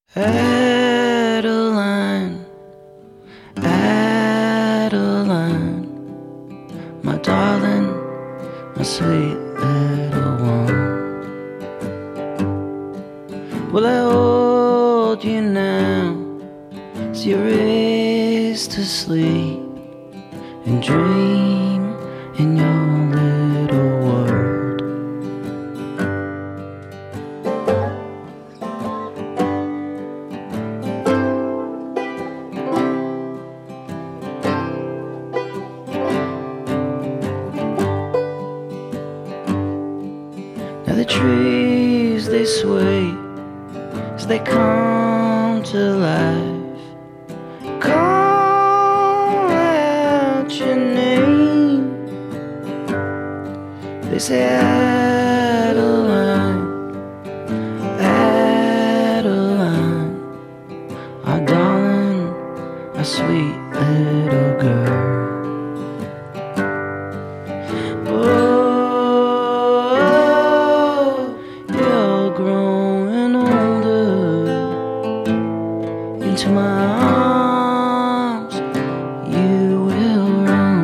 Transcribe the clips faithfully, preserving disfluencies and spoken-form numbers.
Adeline, Adeline, my darling, my sweet little one. Will I hold you now as you race to sleep and dream in your little world? Now the trees, they sway as they come to life. Call out your name. They say, Adeline, Adeline, our darling, our sweet little girl. Oh, growing older, into my arms you will run.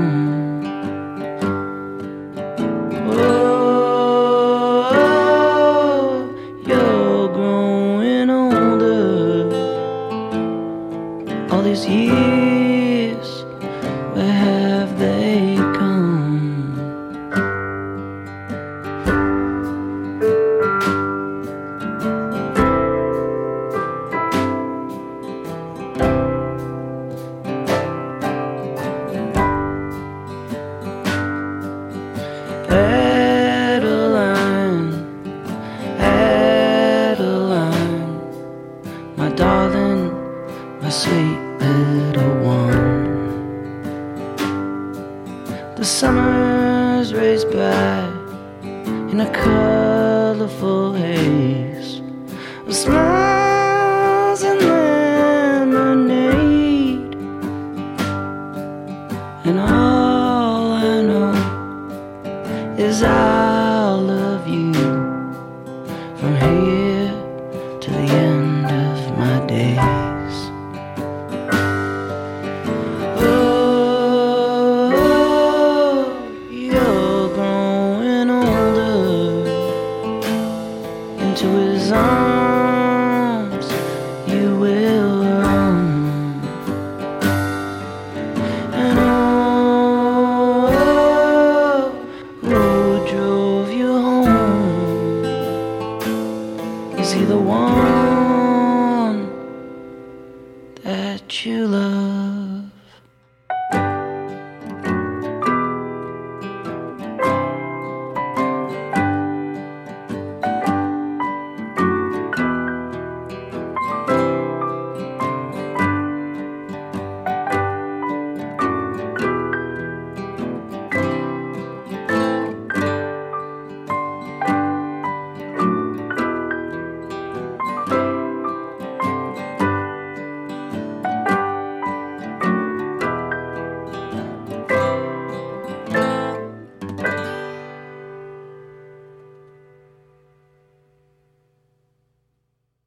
Oh, you're growing older. All these years, where have they gone? Adeline, Adeline, my darling, my sweet little one. The summers race by in a colorful haze of smiles and lemonade, and all I know is I'll love you from here to the end of my days. Oh, you're growing older. Into his arms you will run. And drove you home? Is he the one that you love?